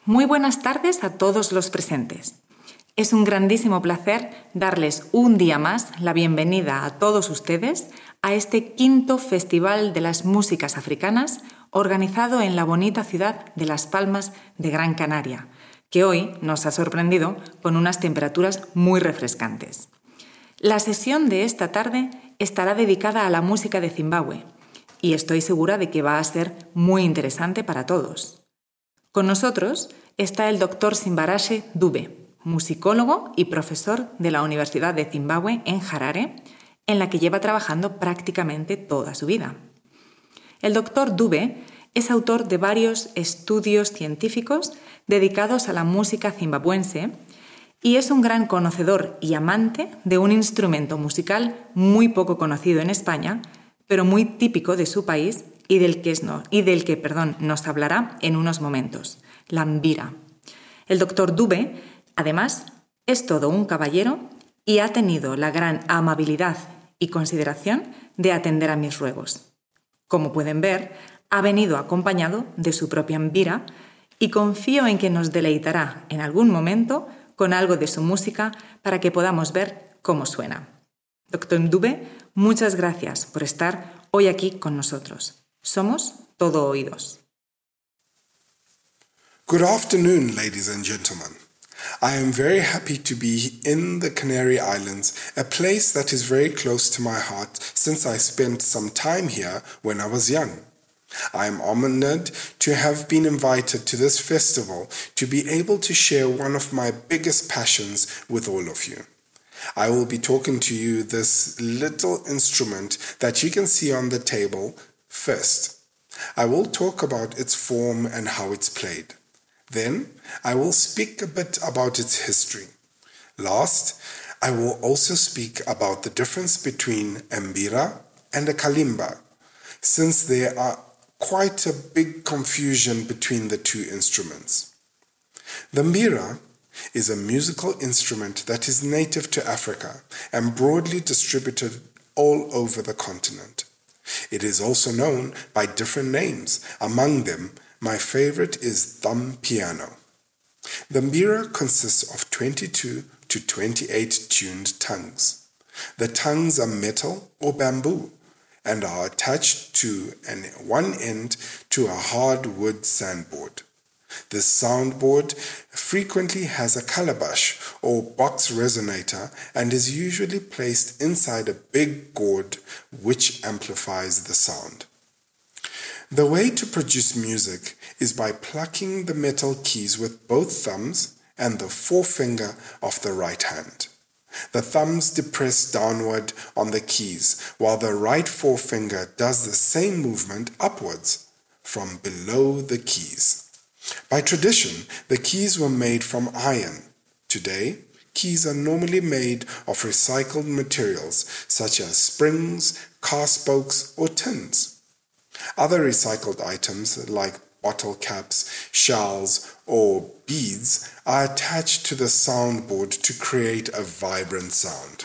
Muy buenas tardes a todos los presentes. Es un grandísimo placer darles un día más la bienvenida a todos ustedes a este quinto Festival de las Músicas Africanas organizado en la bonita ciudad de Las Palmas de Gran Canaria, que hoy nos ha sorprendido con unas temperaturas muy refrescantes. La sesión de esta tarde estará dedicada a la música de Zimbabue y estoy segura de que va a ser muy interesante para todos. Con nosotros está el Dr. Simbarashe Dube, musicólogo y profesor de la Universidad de Zimbabue en Harare, en la que lleva trabajando prácticamente toda su vida. El Dr. Dube es autor de varios estudios científicos dedicados a la música zimbabuense y es un gran conocedor y amante de un instrumento musical muy poco conocido en España, pero muy típico de su país y del que nos hablará en unos momentos, la mbira. El Dr. Dube, además, es todo un caballero y ha tenido la gran amabilidad y consideración de atender a mis ruegos. Como pueden ver, ha venido acompañado de su propia mbira y confío en que nos deleitará en algún momento con algo de su música para que podamos ver cómo suena. Dr. Dube, muchas gracias por estar hoy aquí con nosotros. Somos todo oídos. Good afternoon, ladies and gentlemen. I am very happy to be in the Canary Islands, a place that is very close to my heart since I spent some time here when I was young. I am honored to have been invited to this festival to be able to share one of my biggest passions with all of you. I will be talking to you this little instrument that you can see on the table first. I will talk about its form and how it's played. Then I will speak a bit about its history. Last, I will also speak about the difference between a mbira and a kalimba, since there are quite a big confusion between the two instruments. The mbira is a musical instrument that is native to Africa and broadly distributed all over the continent. It is also known by different names. Among them, my favorite is thumb piano. The mbira consists of 22 to 28 tuned tongues. The tongues are metal or bamboo and are attached to one end to a hard wood sandboard. This soundboard frequently has a calabash or box resonator and is usually placed inside a big gourd which amplifies the sound. The way to produce music is by plucking the metal keys with both thumbs and the forefinger of the right hand. The thumbs depress downward on the keys, while the right forefinger does the same movement upwards from below the keys. By tradition, the keys were made from iron. Today, keys are normally made of recycled materials such as springs, car spokes, or tins. Other recycled items like bottle caps, shells, or beads are attached to the soundboard to create a vibrant sound.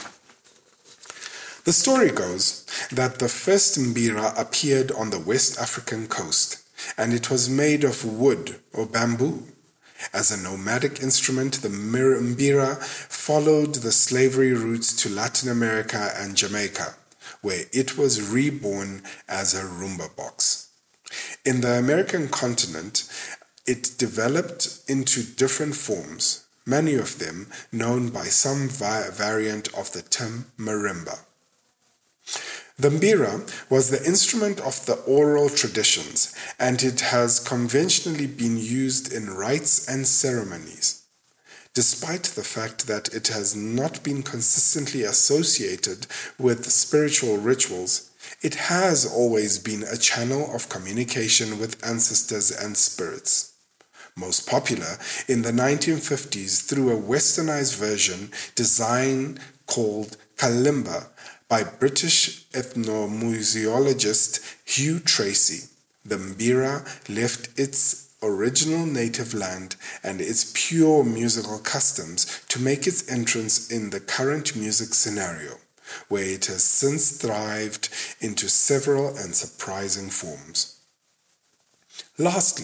The story goes that the first mbira appeared on the West African coast, and it was made of wood or bamboo. As a nomadic instrument, the mbira followed the slavery routes to Latin America and Jamaica, where it was reborn as a rumba box. In the American continent, it developed into different forms, many of them known by some variant of the term marimba. The mbira was the instrument of the oral traditions, and it has conventionally been used in rites and ceremonies. Despite the fact that it has not been consistently associated with spiritual rituals, it has always been a channel of communication with ancestors and spirits. Most popular in the 1950s through a westernized version design called kalimba by British ethnomusicologist Hugh Tracy. The mbira left its original native land and its pure musical customs to make its entrance in the current music scenario, where it has since thrived into several and surprising forms. Lastly,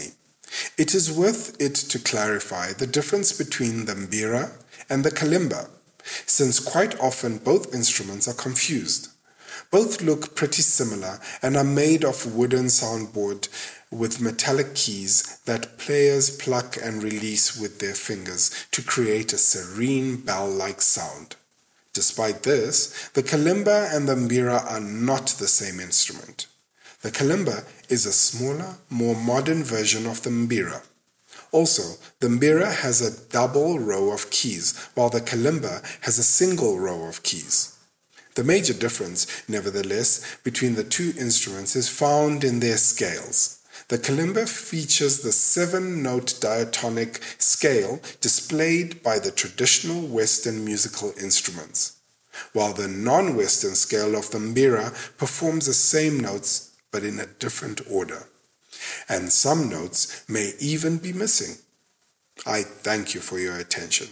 It is worth it to clarify the difference between the mbira and the kalimba, since quite often both instruments are confused. Both look pretty similar and are made of wooden soundboard with metallic keys that players pluck and release with their fingers to create a serene bell-like sound. Despite this, the kalimba and the mbira are not the same instrument. The kalimba is a smaller, more modern version of the mbira. Also, the mbira has a double row of keys, while the kalimba has a single row of keys. The major difference, nevertheless, between the two instruments is found in their scales. The kalimba features the 7-note diatonic scale displayed by the traditional Western musical instruments, while the non-Western scale of the mbira performs the same notes but in a different order. And some notes may even be missing. I thank you for your attention.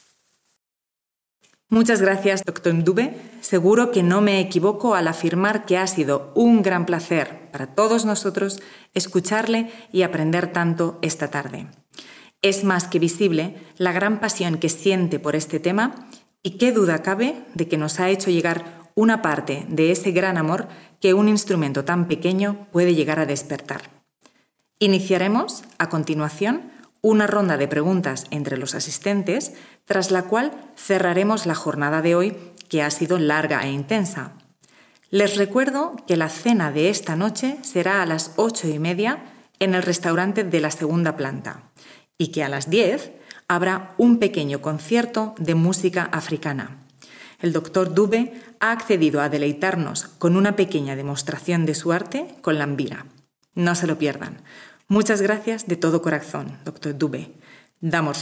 Muchas gracias, Dr. Ndube. Seguro que no me equivoco al afirmar que ha sido un gran placer para todos nosotros escucharle y aprender tanto esta tarde. Es más que visible la gran pasión que siente por este tema y qué duda cabe de que nos ha hecho llegar una parte de ese gran amor que un instrumento tan pequeño puede llegar a despertar. Iniciaremos, a continuación, una ronda de preguntas entre los asistentes, tras la cual cerraremos la jornada de hoy, que ha sido larga e intensa. Les recuerdo que la cena de esta noche será a las 8:30 en el restaurante de la segunda planta y que a las 10 habrá un pequeño concierto de música africana. El Dr. Dube ha accedido a deleitarnos con una pequeña demostración de su arte con la mbira. No se lo pierdan. Muchas gracias de todo corazón, Dr. Dube. Damos